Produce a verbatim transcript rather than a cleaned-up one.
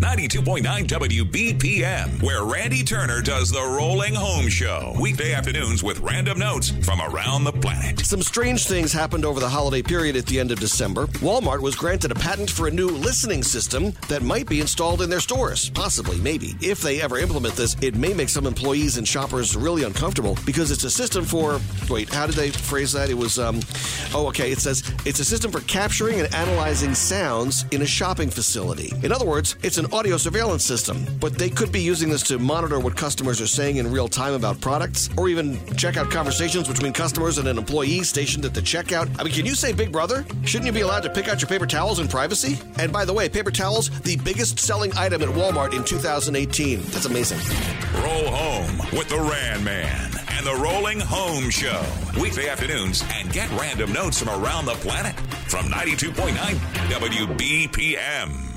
ninety-two point nine W B P M, where Randy Turner does the Rolling Home Show. Weekday afternoons with random notes from around the planet. Some strange things happened over the holiday period at the end of December. Walmart was granted a patent for a new listening system that might be installed in their stores. Possibly, maybe. If they ever implement this, it may make some employees and shoppers really uncomfortable because it's a system for, wait, how did they phrase that? It was, um, oh, okay, it says it's a system for capturing and analyzing sounds in a shopping facility. In other words, it's an audio surveillance system, but they could be using this to monitor what customers are saying in real time about products, or even check out conversations between customers and an employee stationed at the checkout. I mean, can you say Big Brother? Shouldn't you be allowed to pick out your paper towels in privacy? And by the way, paper towels, the biggest selling item at Walmart in two thousand eighteen. That's amazing. Roll home with the Ran Man and the Rolling Home Show. Weekday afternoons, and get random notes from around the planet from ninety-two point nine W B P M.